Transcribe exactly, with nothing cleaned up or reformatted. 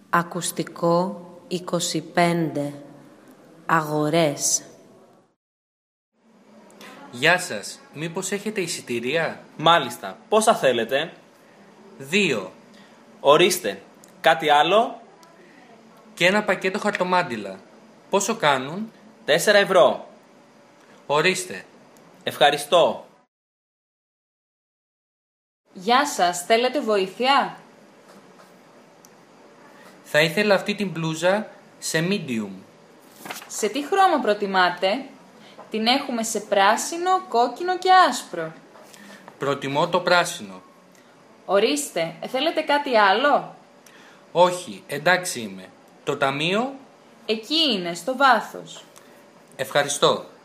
Ακουστικό είκοσι πέντε. Αγορές. Γεια σας, μήπως έχετε εισιτήρια? Μάλιστα, πόσα θέλετε? Δύο. Ορίστε, κάτι άλλο? Και ένα πακέτο χαρτομάντιλα. Πόσο κάνουν? Τέσσερα ευρώ. Ορίστε. Ευχαριστώ. Γεια σας, θέλετε βοήθεια? Θα ήθελα αυτή την μπλούζα σε medium. Σε τι χρώμα προτιμάτε? Την έχουμε σε πράσινο, κόκκινο και άσπρο. Προτιμώ το πράσινο. Ορίστε, ε, θέλετε κάτι άλλο? Όχι, εντάξει είμαι. Το ταμείο? Εκεί είναι, στο βάθος. Ευχαριστώ.